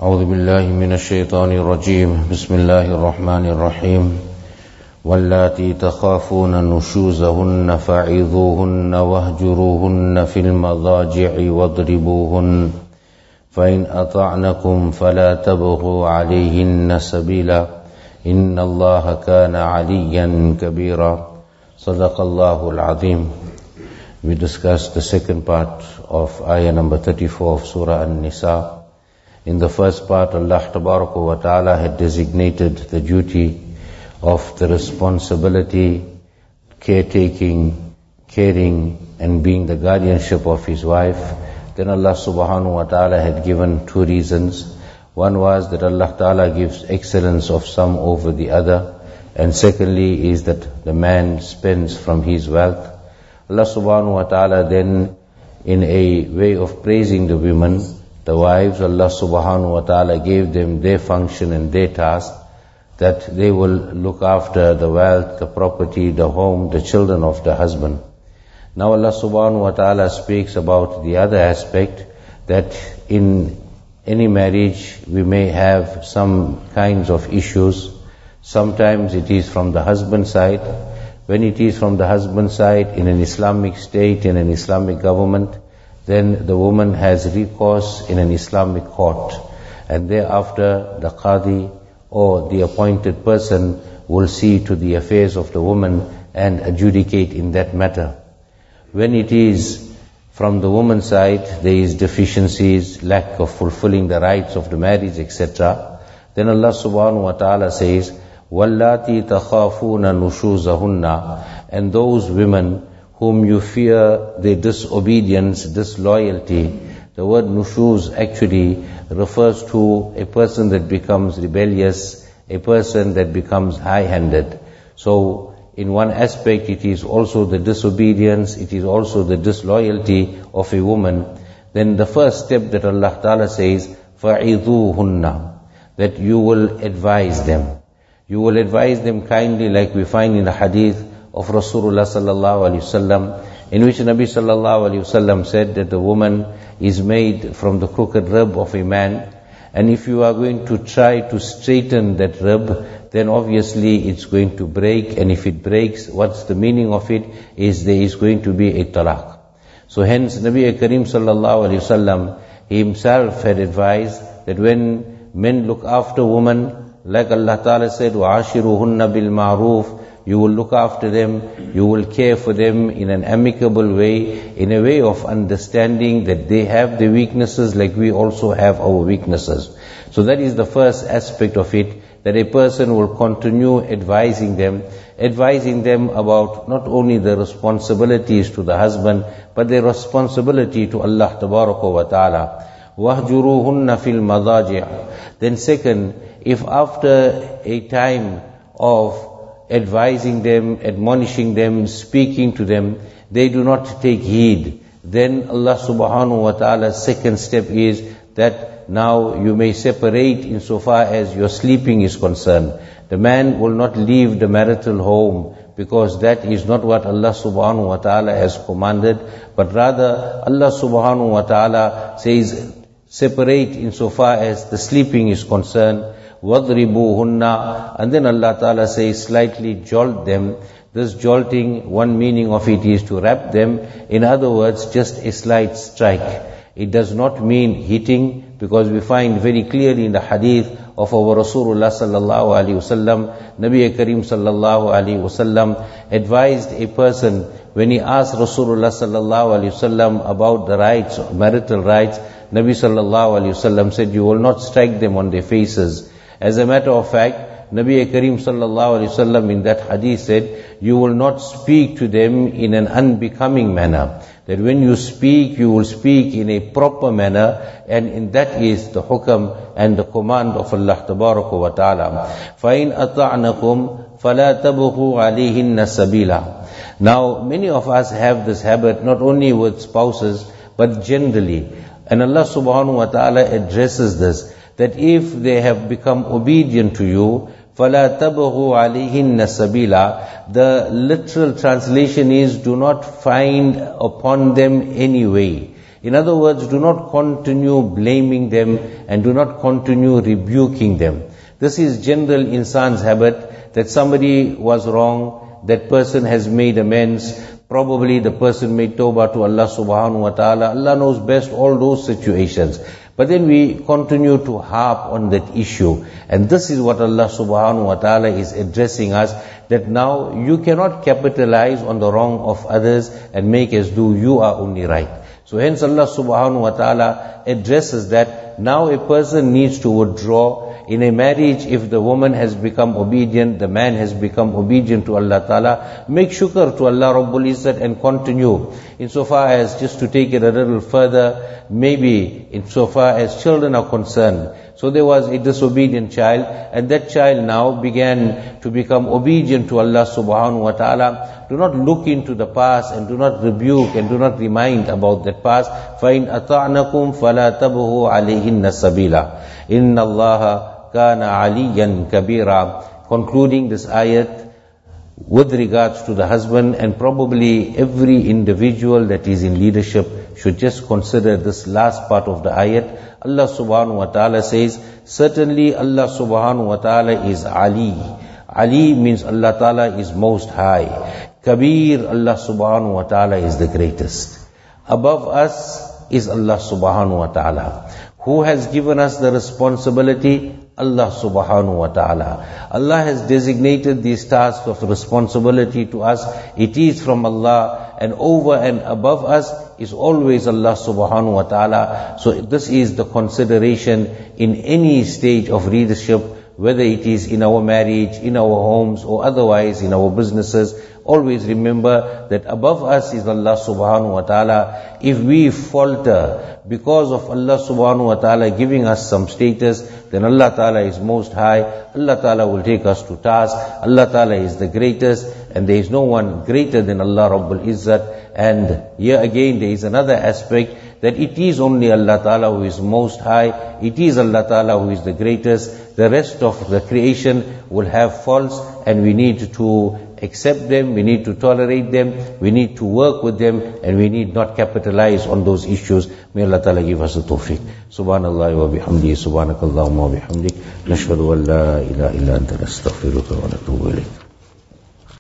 أعوذ بالله من الشيطان الرجيم بسم الله الرحمن الرحيم واللاتي تخافون نشوزهن فعظوهن واهجروهن في المضاجع واضربوهن فإن أطعنكم فلا تبغوا عليهن سبيلا إن الله كان عليا كبيرا صدق الله العظيم. We discussed the second part of ayah number 34 of Surah An-Nisa. In the first part, Allah Tabaraka wa Ta'ala had designated the duty of the responsibility, caretaking, caring and being the guardianship of his wife. Then Allah Subhanahu wa Ta'ala had given two reasons. One was that Allah Ta'ala gives excellence of some over the other. And secondly is that the man spends from his wealth. Allah Subhanahu wa Ta'ala then, in a way of praising the women, the wives, Allah Subhanahu wa Ta'ala gave them their function and their task, that they will look after the wealth, the property, the home, the children of the husband. Now Allah Subhanahu wa Ta'ala speaks about the other aspect, that in any marriage we may have some kinds of issues. Sometimes it is from the husband side. When it is from the husband side, in an Islamic state, in an Islamic government, then the woman has recourse in an Islamic court. And thereafter the qadi or the appointed person will see to the affairs of the woman and adjudicate in that matter. When it is from the woman's side, there is deficiencies, lack of fulfilling the rights of the marriage, etc. Then Allah Subhanahu wa Ta'ala says, وَاللَّاتِي تَخَافُونَ نُشُوزَهُنَّ, and those women whom you fear their disobedience, disloyalty. The word nushuz actually refers to a person that becomes rebellious, a person that becomes high-handed. So, in one aspect it is also the disobedience, it is also the disloyalty of a woman. Then the first step that Allah Ta'ala says, فَعِذُوهُنَّ, that you will advise them. You will advise them kindly, like we find in the hadith of Rasulullah sallallahu alaihi wasallam, in which Nabi sallallahu alaihi wasallam said that the woman is made from the crooked rib of a man, and if you are going to try to straighten that rib, then obviously it's going to break, and if it breaks, what's the meaning of it? Is there is going to be a talaq. So hence Nabi Karim sallallahu alaihi wasallam, he himself had advised that when men look after women, like Allah Ta'ala said, وَعَاشِرُهُنَّ بِالْمَعْرُوفِ, you will look after them, you will care for them in an amicable way, in a way of understanding that they have their weaknesses like we also have our weaknesses. So that is the first aspect of it, that a person will continue advising them about not only the responsibilities to the husband, but their responsibility to Allah Tabaraka wa Ta'ala. وَهْجُرُوهُنَّ فِي الْمَضَاجِعِ. Then second, if after a time of advising them, admonishing them, speaking to them, they do not take heed, then Allah Subhanahu wa Ta'ala's second step is that now you may separate insofar as your sleeping is concerned. The man will not leave the marital home, because that is not what Allah Subhanahu wa Ta'ala has commanded, but rather Allah Subhanahu wa Ta'ala says separate insofar as the sleeping is concerned. وَضْرِبُوهُنَّ, and then Allah Ta'ala says slightly jolt them. This jolting, one meaning of it is to wrap them. In other words, just a slight strike. It does not mean hitting, because we find very clearly in the hadith of our Rasulullah sallallahu alaihi wasallam, Nabi Karim sallallahu alaihi wasallam advised a person when he asked Rasulullah sallallahu alaihi wasallam about the rights, marital rights. Nabi sallallahu alaihi wasallam said, you will not strike them on their faces. As a matter of fact, Nabi Karim sallallahu alaihi wasallam in that hadith said, you will not speak to them in an unbecoming manner. That when you speak, you will speak in a proper manner, and in that is the hukam and the command of Allah Tabaraka wa Ta'ala. فَإِنْ أَطَعْنَكُمْ فَلَا تَبْغُوا عَلَيْهِنَّ سَبِيلًا. Now, many of us have this habit, not only with spouses, but generally. And Allah Subhanahu wa Ta'ala addresses this, that if they have become obedient to you, فَلَا تَبْغُوا عَلَيْهِنَّ سَبِيلًا. The literal translation is, do not find upon them any way. In other words, do not continue blaming them and do not continue rebuking them. This is general insan's habit, that somebody was wrong, that person has made amends, probably the person made tawbah to Allah subhanahu wa ta'ala. Allah knows best all those situations. But then we continue to harp on that issue. And this is what Allah subhanahu wa ta'ala is addressing us, that now you cannot capitalize on the wrong of others and make as though you are only right. So hence Allah subhanahu wa ta'ala addresses that now a person needs to withdraw. In a marriage, if the woman has become obedient, the man has become obedient to Allah ta'ala, make shukr to Allah Rabbul Izzat and continue. Insofar as, just to take it a little further, maybe insofar as children are concerned. So there was a disobedient child, and that child now began to become obedient to Allah subhanahu wa ta'ala. Do not look into the past and do not rebuke and do not remind about that past. فَإِنْ أَطَعْنَكُمْ فَلَا تَبْهُوا عَلَيْهِنَّ سَبِيلًا إِنَّ اللَّهَ كَانَ عَلِيًّا كَبِيرًا. Concluding this ayat with regards to the husband, and probably every individual that is in leadership should just consider this last part of the ayat. Allah subhanahu wa ta'ala says, certainly Allah subhanahu wa ta'ala is Ali. Ali means Allah ta'ala is most high. Kabir, Allah subhanahu wa ta'ala is the greatest. Above us is Allah subhanahu wa ta'ala. Who has given us the responsibility? Allah subhanahu wa ta'ala. Allah has designated these tasks of responsibility to us. It is from Allah, and over and above us is always Allah subhanahu wa ta'ala. So this is the consideration in any stage of leadership, whether it is in our marriage, in our homes, or otherwise in our businesses. Always remember that above us is Allah subhanahu wa ta'ala. If we falter because of Allah subhanahu wa ta'ala giving us some status, then Allah ta'ala is most high. Allah ta'ala will take us to task. Allah ta'ala is the greatest, and there is no one greater than Allah Rabbul Izzat. And here again there is another aspect, that it is only Allah ta'ala who is most high. It is Allah ta'ala who is the greatest. The rest of the creation will have faults, and we need to accept them, we need to tolerate them, we need to work with them, and we need not capitalize on those issues. May Allah ta'ala give us the tawfiq. Subhanallah wa bihamdihi, subhanakallahumma wa bihamdik, nashhadu an la ilaha illa anta nastaghfiruka wa natubu ilayk.